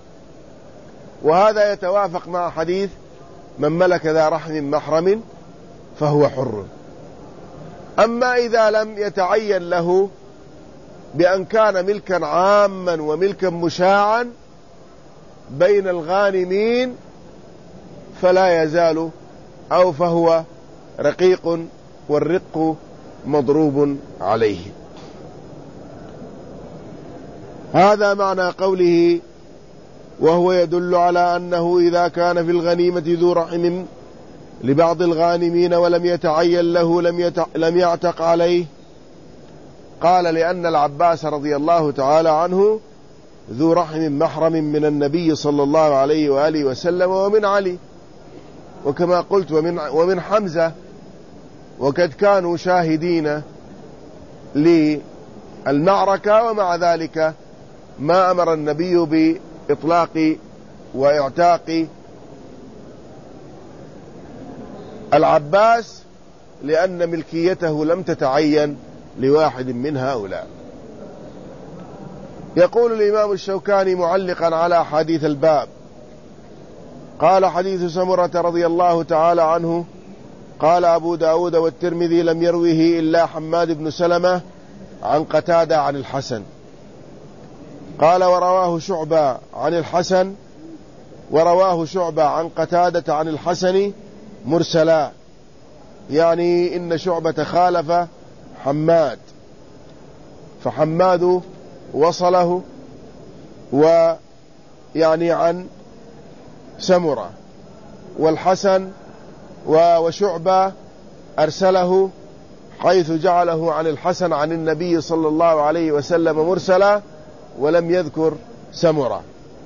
وهذا يتوافق مع حديث من ملك ذا رحم محرم فهو حر. أما إذا لم يتعين له بأن كان ملكا عاما وملكا مشاعا بين الغانمين فلا يزال، أو فهو رقيق، والرق مضروب عليه. هذا معنى قوله وهو يدل على أنه إذا كان في الغنيمة ذو رحم لبعض الغانمين ولم يتعين له لم, يتع... لم يعتق عليه. قال لأن العباس رضي الله تعالى عنه ذو رحم محرم من النبي صلى الله عليه وآله وسلم ومن علي، وكما قلت ومن, ومن حمزة، وقد كانوا شاهدين للمعركة، ومع ذلك ما أمر النبي بإطلاق وإعتاق العباس، لأن ملكيته لم تتعين لواحد من هؤلاء. يقول الإمام الشوكاني معلقا على حديث الباب، قال حديث سمرة رضي الله تعالى عنه قال أبو داود والترمذي لم يروه إلا حماد بن سلمة عن قتادة عن الحسن. قال ورواه شعبة عن الحسن ورواه شعبة عن قتادة عن الحسن مرسلا، يعني إن شعبة خالف حماد، فحماد وصله ويعني عن سمرة، والحسن وشعبة أرسله، حيث جعله عن الحسن عن النبي صلى الله عليه وسلم مرسلا، ولم يذكر سمرة.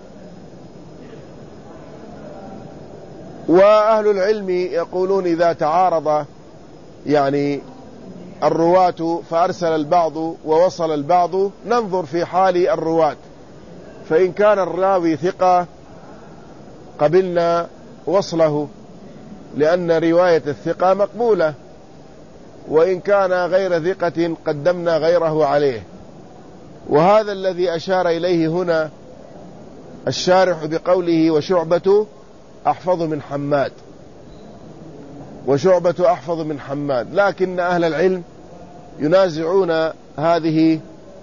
وأهل العلم يقولون إذا تعارض يعني الرواة فأرسل البعض ووصل البعض، ننظر في حال الرواة، فإن كان الراوي ثقة قبلنا وصله، لأن رواية الثقة مقبولة، وإن كان غير ثقة قدمنا غيره عليه. وهذا الذي أشار إليه هنا الشارح بقوله وشعبة أحفظ من حماد، وشعبة أحفظ من حماد، لكن أهل العلم ينازعون هذه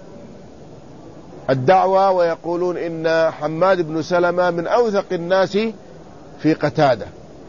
الدعوة ويقولون إن حماد بن سلمة من أوثق الناس في قتادة،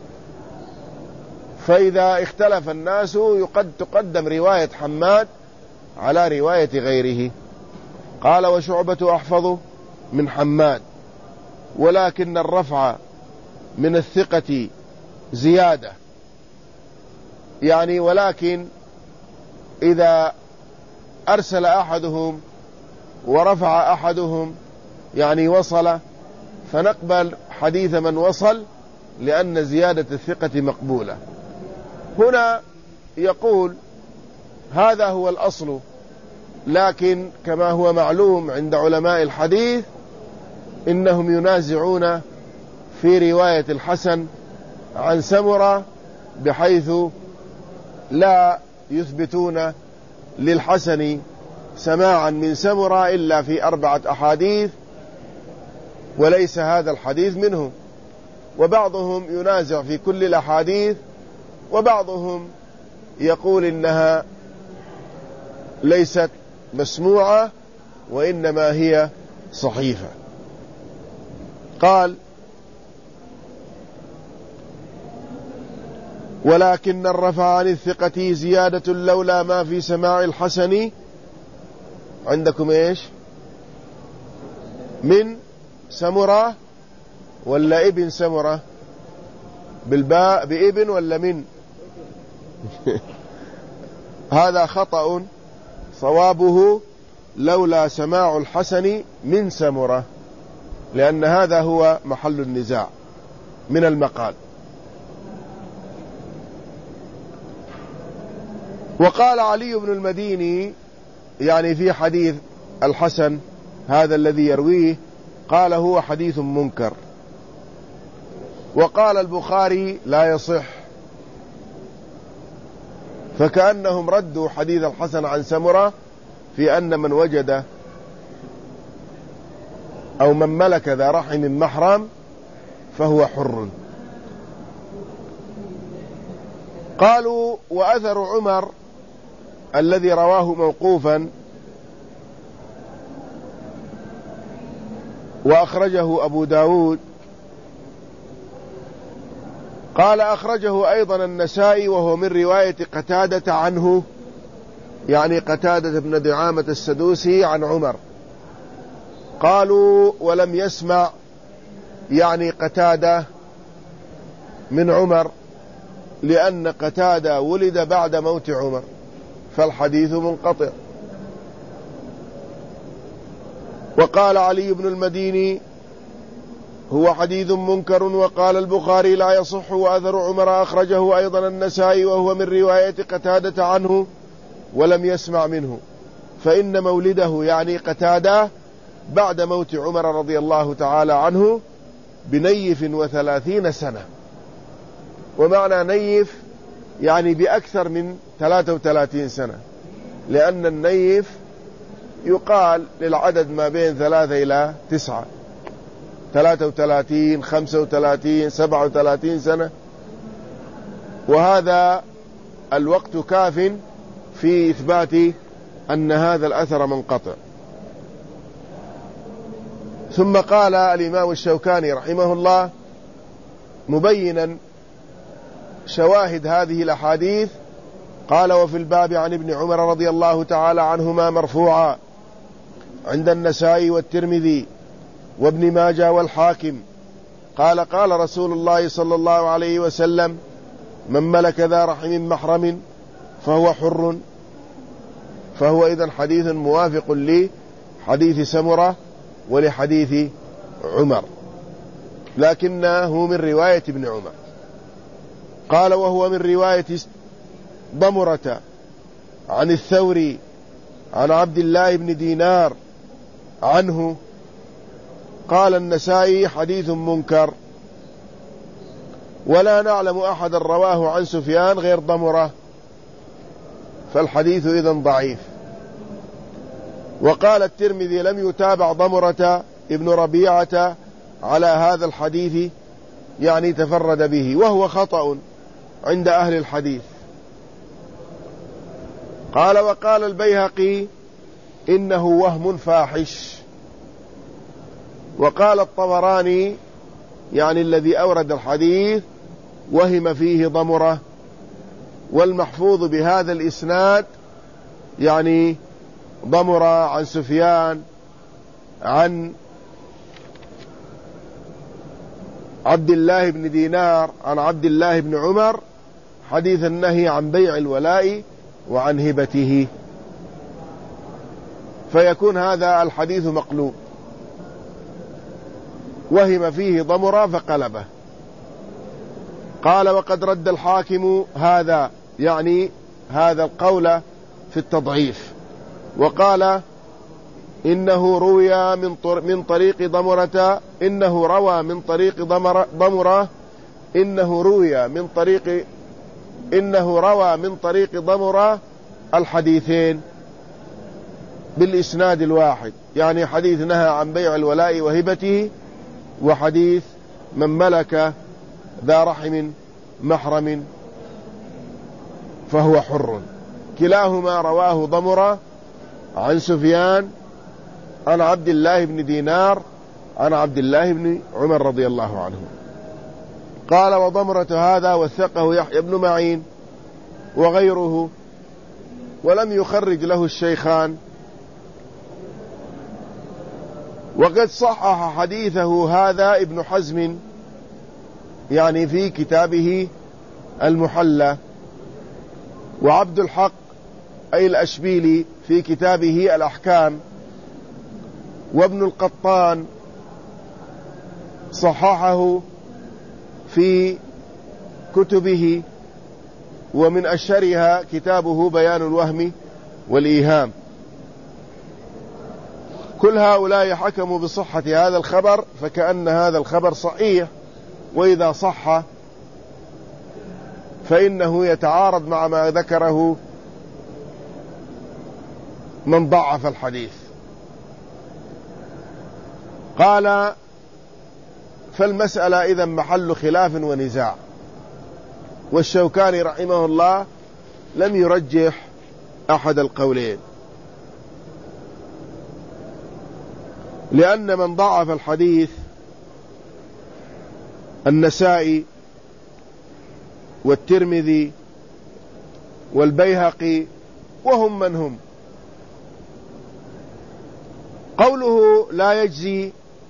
فإذا اختلف الناس يقد تقدم رواية حماد على رواية غيره. قال وشعبة أحفظ من حماد، ولكن الرفع من الثقة زيادة، يعني ولكن إذا أرسل أحدهم ورفع أحدهم يعني وصل، فنقبل حديث من وصل، لأن زيادة الثقة مقبولة. هنا يقول هذا هو الأصل، لكن كما هو معلوم عند علماء الحديث إنهم ينازعون في رواية الحسن عن سمرة، بحيث لا يثبتون للحسن سماعا من سمرة إلا في أربعة أحاديث، وليس هذا الحديث منهم. وبعضهم ينازع في كل الأحاديث، وبعضهم يقول إنها ليست مسموعة وإنما هي صحيفة. قال ولكن الرفع عن الثقة زيادة لولا ما في سماع الحسن. عندكم إيش؟ من سمرة ولا ابن سمرة؟ بالباء بابن ولا من؟ هذا خطأ، صوابه لولا سماع الحسن من سمرة، لأن هذا هو محل النزاع من المقال. وقال علي بن المديني يعني في حديث الحسن هذا الذي يرويه، قال هو حديث منكر. وقال البخاري لا يصح، فكأنهم ردوا حديث الحسن عن سمرة في أن من وجد أو من ملك ذا رحم محرم فهو حر. قالوا وأثر عمر الذي رواه موقوفا وأخرجه أبو داود، قال أخرجه أيضا النسائي وهو من رواية قتادة عنه، يعني قتادة بن دعامة السدوسي عن عمر. قالوا ولم يسمع يعني قتادة من عمر، لأن قتادة ولد بعد موت عمر، فالحديث منقطع. وقال علي بن المديني هو حديث منكر. وقال البخاري لا يصح. وأثر عمر أخرجه أيضا النسائي وهو من رواية قتادة عنه ولم يسمع منه، فإن مولده يعني قتادة بعد موت عمر رضي الله تعالى عنه بنيف وثلاثين سنة. ومعنى نيف يعني بأكثر من ثلاثة وثلاثين سنة، لأن النيف يقال للعدد ما بين ثلاثة إلى تسعة، ثلاثة وثلاثين خمسة وثلاثين سبعة وثلاثين سنة، وهذا الوقت كاف في إثبات أن هذا الأثر منقطع. ثم قال الإمام الشوكاني رحمه الله مبينا شواهد هذه الأحاديث، قال وفي الباب عن ابن عمر رضي الله تعالى عنهما مرفوعا عند النسائي والترمذي وابن ماجه والحاكم قال قال رسول الله صلى الله عليه وسلم: من ملك ذا رحم محرم فهو حر. فهو إذن حديث موافق لحديث سمرة ولحديث عمر، لكنه من رواية ابن عمر. قال: وهو من رواية ضمرة عن الثوري عن عبد الله بن دينار عنه. قال النسائي: حديث منكر، ولا نعلم أحدا رواه عن سفيان غير ضمرة، فالحديث إذن ضعيف. وقال الترمذي: لم يتابع ضمرة ابن ربيعة على هذا الحديث، يعني تفرد به، وهو خطأ عند أهل الحديث. قال: وقال البيهقي: إنه وهم فاحش. وقال الطبراني، يعني الذي أورد الحديث: وهم فيه ضمرة، والمحفوظ بهذا الإسناد يعني ضمرة عن سفيان عن عبد الله بن دينار عن عبد الله بن عمر، حديث النهي عن بيع الولاء وعن هبته، فيكون هذا الحديث مقلوب، وهم فيه ضمرة فقلبه. قال: وقد رد الحاكم هذا، يعني هذا القول في التضعيف، وقال: إنه روي من من طريق ضمرة إنه روى من طريق ضمرة ضمرة إنه روي من طريق إنه روى من طريق ضمرة الحديثين بالإسناد الواحد، يعني حديث نهى عن بيع الولاء وهبته، وحديث من ملك ذا رحم محرم فهو حر، كلاهما رواه ضمرة عن سفيان عن عبد الله بن دينار عن عبد الله بن عمر رضي الله عنه. قال: وضمرة هذا وثقه يحيى بن معين وغيره، ولم يخرج له الشيخان. وقد صحح حديثه هذا ابن حزم، يعني في كتابه المحلى، وعبد الحق أي الأشبيلي في كتابه الأحكام، وابن القطان صححه في كتبه، ومن أشهرها كتابه بيان الوهم والإيهام. كل هؤلاء حكموا بصحة هذا الخبر، فكأن هذا الخبر صحيح، وإذا صح فإنه يتعارض مع ما ذكره من ضعف الحديث. قال: فالمسألة إذن محل خلاف ونزاع، والشوكاني رحمه الله لم يرجح أحد القولين، لأن من ضعف الحديث النسائي والترمذي والبيهقي، وهم من هم. قوله لا يجزي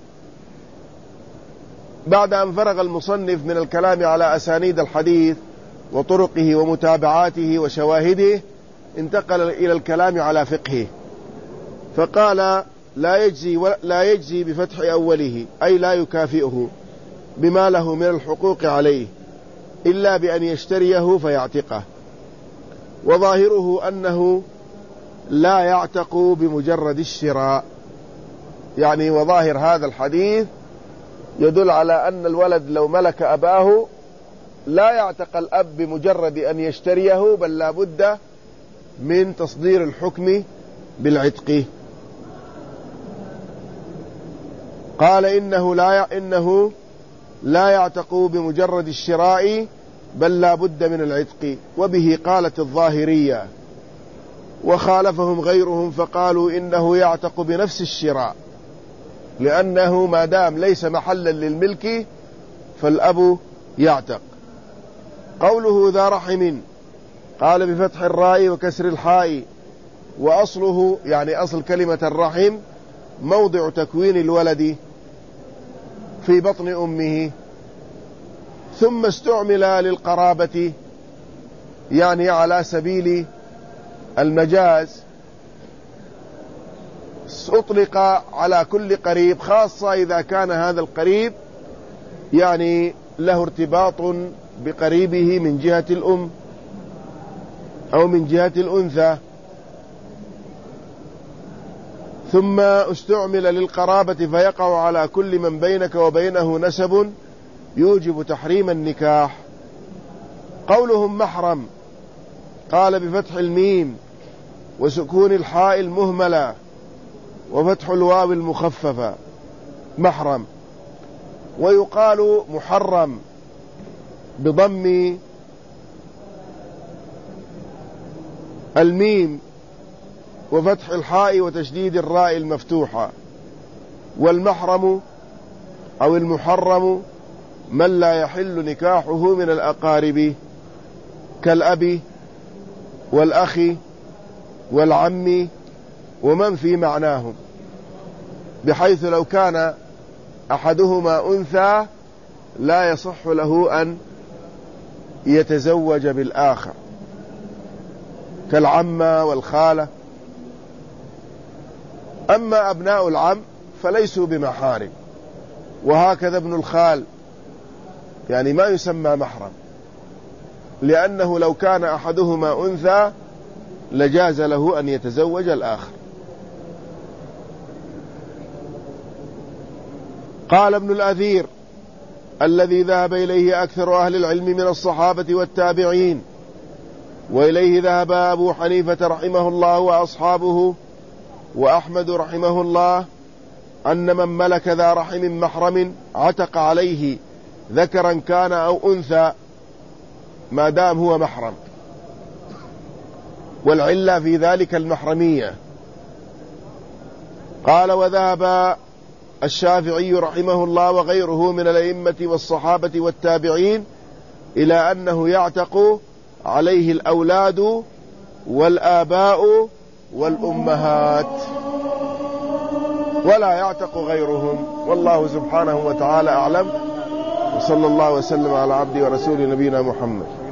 بعد أن فرغ المصنف من الكلام على أسانيد الحديث وطرقه ومتابعاته وشواهده، انتقل إلى الكلام على فقهه، فقال: لا يجزي لا يجزي بفتح أوله، أي لا يكافئه بما له من الحقوق عليه إلا بأن يشتريه فيعتقه. وظاهره أنه لا يعتق بمجرد الشراء، يعني وظاهر هذا الحديث يدل على أن الولد لو ملك أباه لا يعتق الأب بمجرد أن يشتريه، بل لا بد من تصدير الحكم بالعتق. قال: إنه لا إنه لا يعتق بمجرد الشراء، بل لا بد من العتق. وبه قالت الظاهرية، وخالفهم غيرهم فقالوا إنه يعتق بنفس الشراء، لأنه ما دام ليس محلا للملك فالأب يعتق. قوله ذا رحم، قال بفتح الراء وكسر الحاء، وأصله يعني أصل كلمة الرحم موضع تكوين الولد، في بطن أمه، ثم استعمل للقرابة يعني على سبيل المجاز، أطلق على كل قريب، خاصة إذا كان هذا القريب يعني له ارتباط بقريبه من جهة الأم أو من جهة الأنثى. ثم استعمل للقرابة فيقع على كل من بينك وبينه نسب يوجب تحريم النكاح. قولهم محرم قال بفتح الميم وسكون الحاء المهملة وفتح الواو المخففة محرم، ويقال محرم بضم الميم وفتح الحاء وتشديد الراء المفتوحة. والمحرم أو المحرم من لا يحل نكاحه من الأقارب كالأب والأخ والعم ومن في معناهم، بحيث لو كان أحدهما أنثى لا يصح له أن يتزوج بالآخر كالعمة والخالة. أما أبناء العم فليسوا بمحارم، وهكذا ابن الخال يعني ما يسمى محرم، لأنه لو كان أحدهما أنثى لجاز له أن يتزوج الآخر. قال ابن الأثير الذي ذهب إليه أكثر أهل العلم من الصحابة والتابعين، وإليه ذهب أبو حنيفة رحمه الله وأصحابه وأحمد رحمه الله، أن من ملك ذا رحم محرم عتق عليه ذكرا كان أو أنثى ما دام هو محرم، والعلة في ذلك المحرمية. قال وذهب الشافعي رحمه الله وغيره من الأئمة والصحابة والتابعين إلى أنه يعتق عليه الأولاد والآباء والأمهات ولا يعتق غيرهم، والله سبحانه وتعالى أعلم، وصلى الله وسلم على عبده ورسوله نبينا محمد.